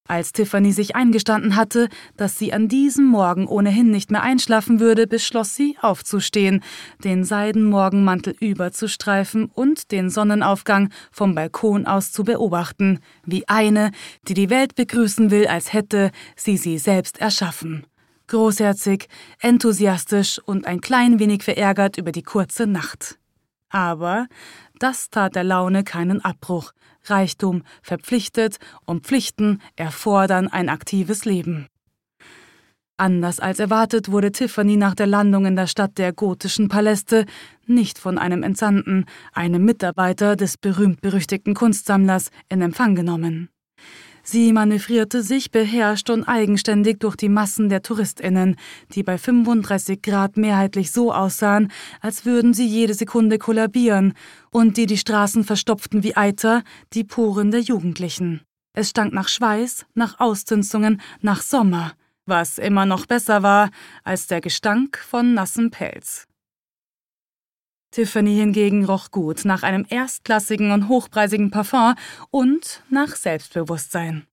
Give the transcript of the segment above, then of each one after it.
Als Tiffany sich eingestanden hatte, dass sie an diesem Morgen ohnehin nicht mehr einschlafen würde, beschloss sie, aufzustehen, den Seidenmorgenmantel überzustreifen und den Sonnenaufgang vom Balkon aus zu beobachten, wie eine, die die Welt begrüßen will, als hätte sie selbst erschaffen. Großherzig, enthusiastisch und ein klein wenig verärgert über die kurze Nacht. Aber das tat der Laune keinen Abbruch. Reichtum verpflichtet und Pflichten erfordern ein aktives Leben. Anders als erwartet wurde Tiffany nach der Landung in der Stadt der gotischen Paläste nicht von einem Entsandten, einem Mitarbeiter des berühmt-berüchtigten Kunstsammlers, in Empfang genommen. Sie manövrierte sich beherrscht und eigenständig durch die Massen der TouristInnen, die bei 35 Grad mehrheitlich so aussahen, als würden sie jede Sekunde kollabieren, und die Straßen verstopften wie Eiter die Poren der Jugendlichen. Es stank nach Schweiß, nach Ausdünstungen, nach Sommer, was immer noch besser war als der Gestank von nassem Pelz. Tiffany hingegen roch gut nach einem erstklassigen und hochpreisigen Parfum und nach Selbstbewusstsein.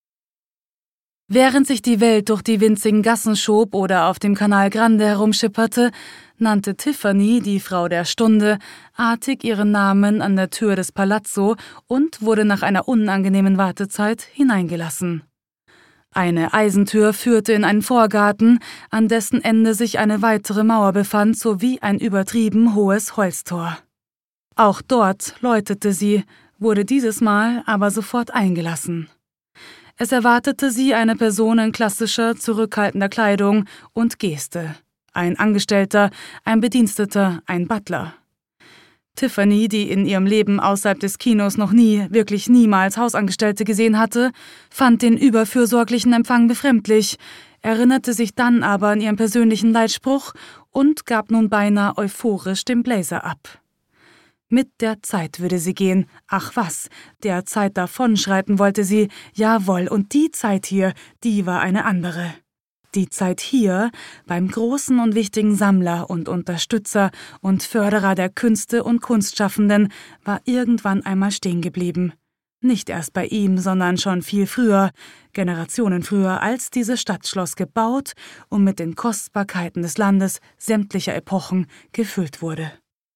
Während sich die Welt durch die winzigen Gassen schob oder auf dem Canal Grande herumschipperte, nannte Tiffany, die Frau der Stunde, artig ihren Namen an der Tür des Palazzo und wurde nach einer unangenehmen Wartezeit hineingelassen. Eine Eisentür führte in einen Vorgarten, an dessen Ende sich eine weitere Mauer befand, sowie ein übertrieben hohes Holztor. Auch dort läutete sie, wurde dieses Mal aber sofort eingelassen. Es erwartete sie eine Person in klassischer, zurückhaltender Kleidung und Geste. Ein Angestellter, ein Bediensteter, ein Butler. Tiffany, die in ihrem Leben außerhalb des Kinos noch nie, wirklich niemals Hausangestellte gesehen hatte, fand den überfürsorglichen Empfang befremdlich, erinnerte sich dann aber an ihren persönlichen Leitspruch und gab nun beinahe euphorisch den Blazer ab. Mit der Zeit würde sie gehen, ach was, der Zeit davonschreiten wollte sie, jawohl, und die Zeit hier, die war eine andere. Die Zeit hier, beim großen und wichtigen Sammler und Unterstützer und Förderer der Künste und Kunstschaffenden, war irgendwann einmal stehen geblieben. Nicht erst bei ihm, sondern schon viel früher, Generationen früher, als dieses Stadtschloss gebaut und mit den Kostbarkeiten des Landes sämtlicher Epochen gefüllt wurde.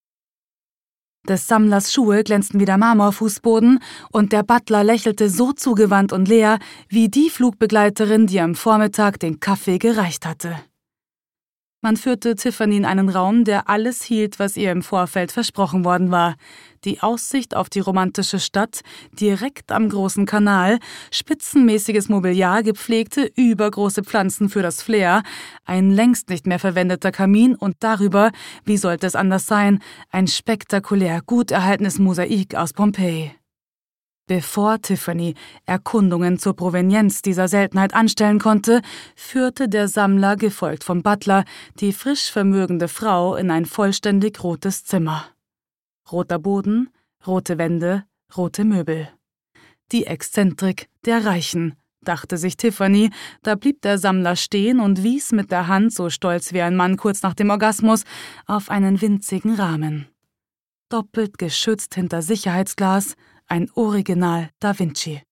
Des Sammlers Schuhe glänzten wie der Marmorfußboden, und der Butler lächelte so zugewandt und leer wie die Flugbegleiterin, die am Vormittag den Kaffee gereicht hatte. Man führte Tiffany in einen Raum, der alles hielt, was ihr im Vorfeld versprochen worden war. Die Aussicht auf die romantische Stadt, direkt am großen Kanal, spitzenmäßiges Mobiliar, gepflegte, übergroße Pflanzen für das Flair, ein längst nicht mehr verwendeter Kamin und darüber, wie sollte es anders sein, ein spektakulär gut erhaltenes Mosaik aus Pompeji. Bevor Tiffany Erkundungen zur Provenienz dieser Seltenheit anstellen konnte, führte der Sammler, gefolgt vom Butler, die frisch vermögende Frau in ein vollständig rotes Zimmer. Roter Boden, rote Wände, rote Möbel. Die Exzentrik der Reichen, dachte sich Tiffany, da blieb der Sammler stehen und wies mit der Hand, so stolz wie ein Mann kurz nach dem Orgasmus, auf einen winzigen Rahmen. Doppelt geschützt hinter Sicherheitsglas, ein Original Da Vinci.